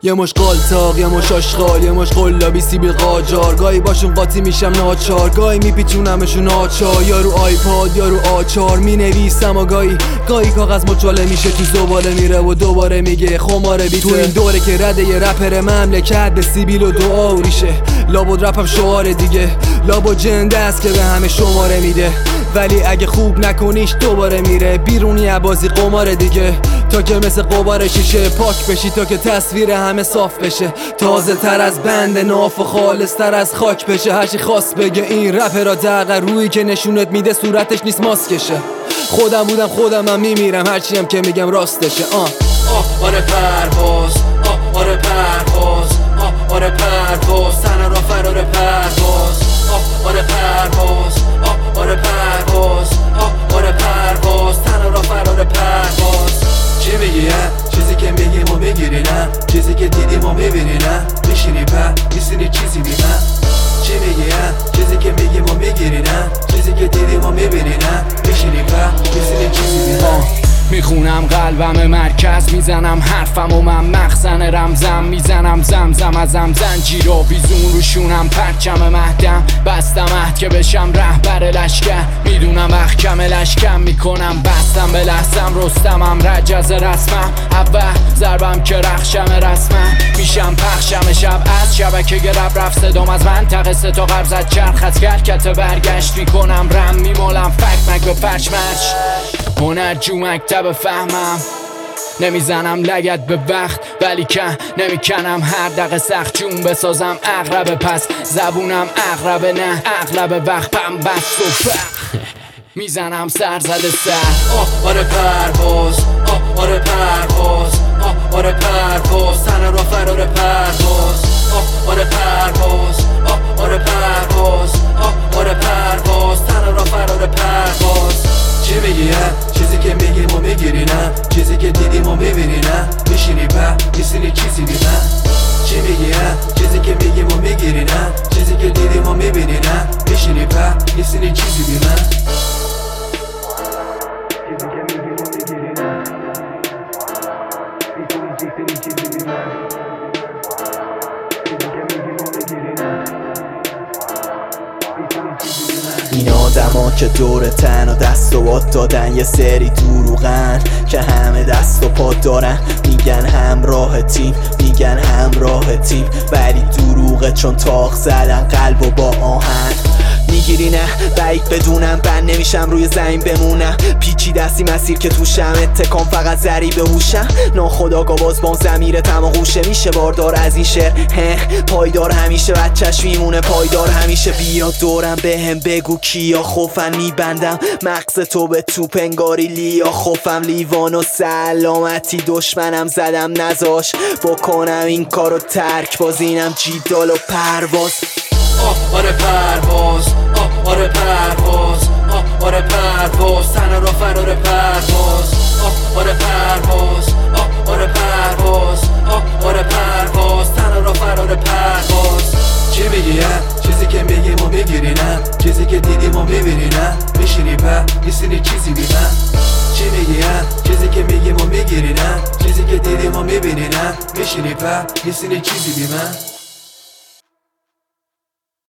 یه مش قالتاق یه مش آشغال یه مش قلابی سیبیل قاجار، گاهی باشون قاطی میشم ناچار، گاهی میپیچونمشون آچار، یا رو آیپاد یا رو آچار مینویسم و گاهی کاغذ مچاله میشه تو زباله میره و دوباره میگه خماره بیته. تو این دوره که رده یه رپر مملکت به سیبیل و دعا ریشه، لابد رپم شعار دیگه، لابد جنده است که به همه شماره میده، ولی اگه خوب نکنیش دوباره میره بیرونی بازی قمار دیگه، تا که مثل قبار شیشه پاک بشی، تا که تصویر همه صاف بشه، تازه تر از بند ناف و خالص تر از خاک بشه. هرچی خواست بگه این رپرا دقیقا روی که نشونت میده صورتش نیست ماسکشه. خودم بودم خودمم میمیرم هرچی هم که میگم راستشه. آره پرواز، آره پرواز، آره پرواز، تن را فرار پرواز، آره پرواز، آره پرواز، آره پرواز، تن را فرار پرواز. چی میگی چیزی که میگی ما میگیری نه، چیزی که دیدی ما میبینی نه، میشینی میسینی چیزی میگن. چی میگی چیزی که میگی ما میگیری نه، چیزی که دیدی ما میبینی نه، میشینی میسینی چیزی میگن. میخونم قلبم مرکز، میزنم حرفم و من مخزن رمزم، میزنم زمزم ازم زنجیر و بیزون روشونم پرچم مهدم، بستم عهد که بشم رهبر لشکر، میدونم احکم لشکم میکنم بستم به لحظم، رستمم رجز رسمم، اول ضربم که رخشم رسمم، میشم پخشم شب از شبکه گرب رفت صدام از منطقه سه تا قرب زد چرخ از کرکت برگشت، میکنم رم میمالم فک مک به فرش مرش، هنرجو مکتب فهمم، نمیزنم لگت به وقت ولی که نمیکنم هر دقیقه سخت جون بسازم اغربه، پس زبونم اغربه نه اغلب وقت پنبست و فخ میزنم سر زده سر. آره پرواز، آره پرواز، آره پرواز، تن را فرار پرواز، آره پرواز، آره پرواز، آره پرواز، تن را فرار پرواز. چی میگی چیزی که میگی ما میگیری نه، چیزی که دیدی ما میبینی نه، میشینی میسینی چیزی میگن. چی میگی چیزی که میگی ما میگیری نه، چیزی که دیدی ما میبینی نه، میشینی میسینی چیزی میگن. چیزی که میگی ما میگیری نه، میسینی چیزی میگن. چیزی که میگی ما میگیری نه، این آدما که دور تن و دست و باد دادن یه سری دروغن که همه دست و پا دارن، میگن همراه تیم، میگن همراه تیم، ولی دروغه چون تاق زدن قلب و با آهن. میگیری نه بعید بدونم بند نمیشم روی زمین بمونم، پیچی دستی مسیر که توشم اتکام فقط ضریب هوشم، ناخداگاه باز بام ضمیرتم و غوشه میشه باردار از این شعر پایدار همیشه بچهش میمونه پایدار همیشه. بیا دورم بهم بگو کیا خوفن، میبندم مغز تو به توپ انگاری لیا خوفم، لیوان و سلامتی دشمنم زدم نزاش بکنم این کارو ترک، باز اینم جیدال و پرواز. آره پرواز، آره پرواز، آره پرواز، تن را فرار پرواز، آره پرواز، آره پرواز، آره پرواز، تن را فرار پرواز. چی میگی چیزی که میگی ما میگیری نه، چیزی که دیدی ما میبینی نه، میشینی میسینی چیزی میگن. چی میگی چیزی که میگی ما میگیری نه، چیزی که دیدی ما میبینی نه، میشینی میسینی چیزی میگن.